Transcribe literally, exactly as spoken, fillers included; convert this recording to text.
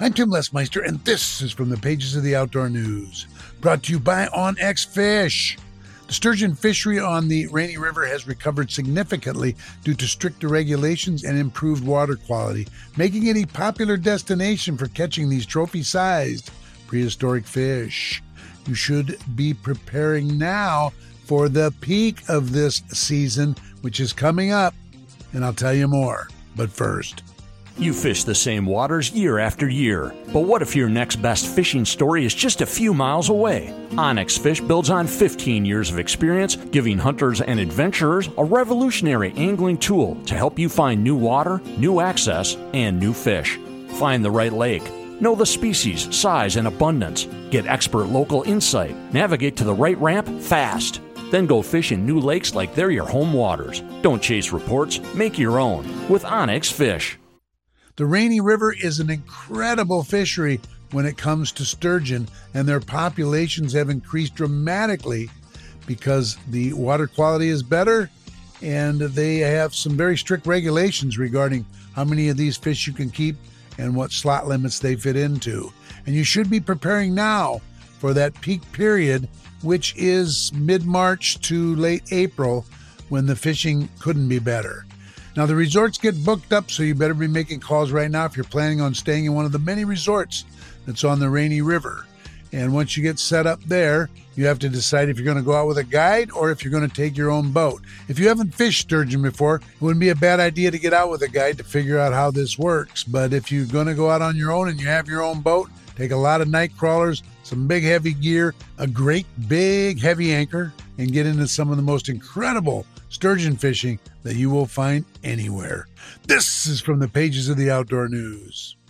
I'm Tim Lesmeister, and this is from the pages of the Outdoor News, brought to you by OnX Fish. The sturgeon fishery on the Rainy River has recovered significantly due to stricter regulations and improved water quality, making it a popular destination for catching these trophy-sized prehistoric fish. You should be preparing now for the peak of this season, which is coming up, and I'll tell you more. But first, you fish the same waters year after year, but what if your next best fishing story is just a few miles away? OnX Fish builds on fifteen years of experience, giving hunters and adventurers a revolutionary angling tool to help you find new water, new access, and new fish. Find the right lake. Know the species, size, and abundance. Get expert local insight. Navigate to the right ramp fast. Then go fish in new lakes like they're your home waters. Don't chase reports. Make your own with OnX Fish. The Rainy River is an incredible fishery when it comes to sturgeon, and their populations have increased dramatically because the water quality is better, and they have some very strict regulations regarding how many of these fish you can keep and what slot limits they fit into. And you should be preparing now for that peak period, which is mid-March to late April, when the fishing couldn't be better. Now, the resorts get booked up, so you better be making calls right now if you're planning on staying in one of the many resorts that's on the Rainy River. And once you get set up there, you have to decide if you're going to go out with a guide or if you're going to take your own boat. If you haven't fished sturgeon before, it wouldn't be a bad idea to get out with a guide to figure out how this works. But if you're going to go out on your own and you have your own boat, take a lot of night crawlers, some big heavy gear, a great big heavy anchor, and get into some of the most incredible sturgeon fishing that you will find anywhere. This is from the pages of the Outdoor News.